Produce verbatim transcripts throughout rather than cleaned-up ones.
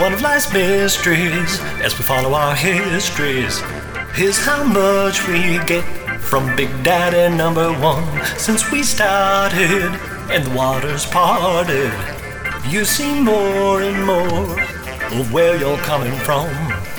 one of life's mysteries as we follow our histories. Here's how much we get from Big Daddy number one. Since we started and the waters parted, you see more and more of where you're coming from.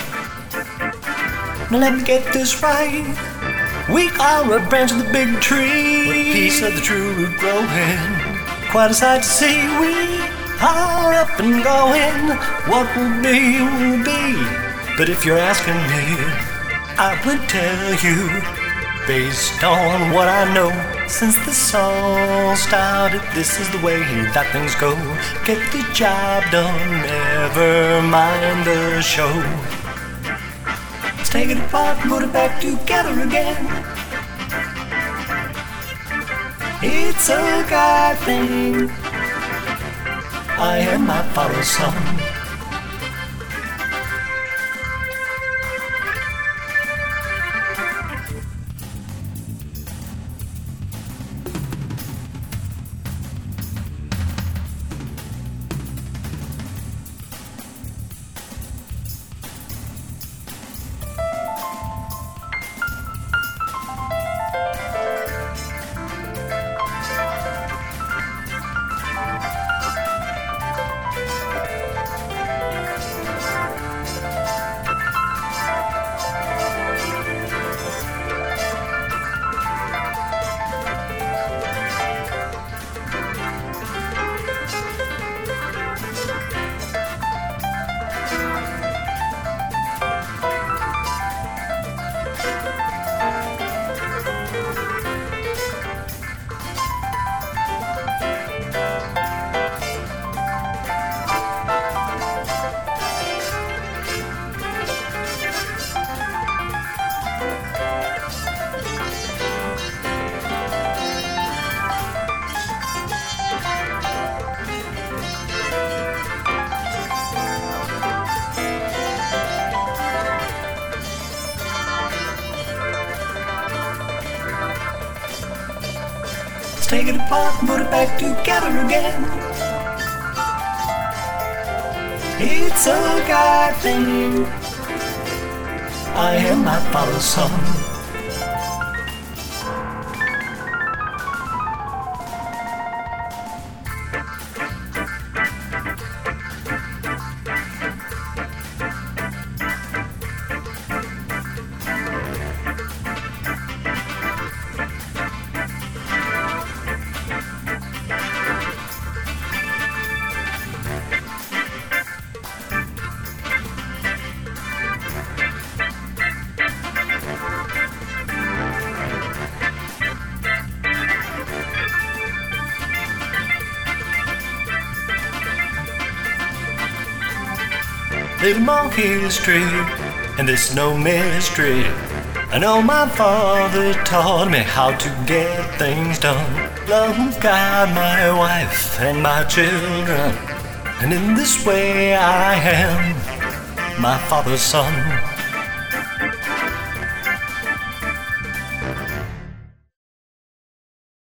Now let me get this right. We are a branch of the big tree, a piece of the true root growing. Quite a sight to see. We are up and going. What will be, will be. But if you're asking me, I would tell you, based on what I know, since the song started, this is the way that things go. Get the job done, never mind the show. Let's take it apart and put it back together again. It's a God thing. I am my father's son. Let's take it apart and put it back together again. It's a God thing. I am my father's son. Little more history, and there's no mystery. I know my father taught me how to get things done. Love God, my wife, and my children, and in this way I am my father's son.